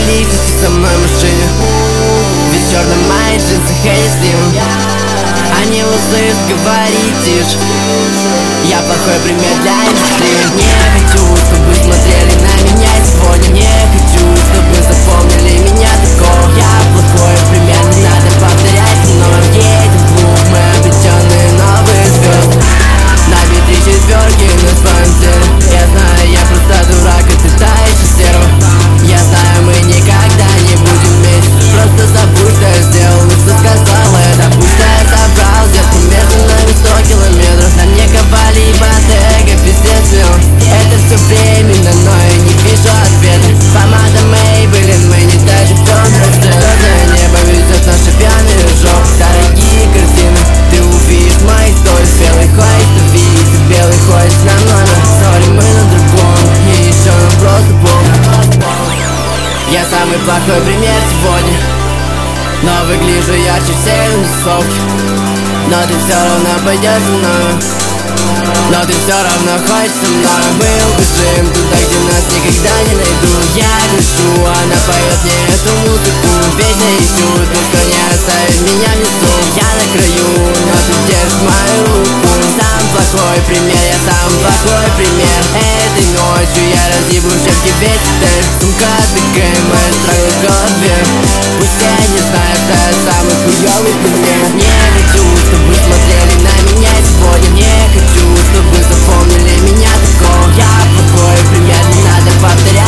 лифте со мной в машине. Ведь черный май, джинсы, хейстим. Они услышат, говори тише. Я плохой пример для их. Не хочу, чтобы смотрели на меня сегодня. Не хочу, чтобы запомнили меня такого. Я плохой пример, не надо повторять мной. Едем в клуб, мы обретенные новые звезды. На 2004 на своем теле. Я знаю, я просто дурак, и ты та еще стерва. Я знаю, мы никогда не будем вместе. Просто забудь, что я сделал и что сказал. Это пусть я собрал, детка, между нами 100 километров. На мне ковали ипотека, пиздец вел. Это все временно, но я не вижу ответа. Помада Maybelline, мы не даже в темной сцене. Звездное небо везет наши пьяные жоп. Дорогие картины, ты увидишь мои сторис. Белый ходит на виз, белый ходит на номер. Сори, мы на другом, и еще нам просто бог. Я самый плохой пример сегодня, но выгляжу ярче всех на тусовке. Но ты все равно пойдешь со мной. Но ты все равно ходишь со мной. Мы убежим туда, где нас никогда не найдут. Я грущу, она поет мне эту музыку. Везде ищут, никто не оставит меня внизу. Я на краю, но ты держишь мою руку. Сам плохой пример, я сам плохой пример. Этой ночью я разъебусь, чтоб тебе читать. Сумка бегай, моя строгая в голове. Пусть я не знаю, что я самый хуёвый пример. Не хочу, чтобы смотрели на меня сегодня. Не хочу, чтобы запомнили меня такого. Я плохой пример, не надо повторять.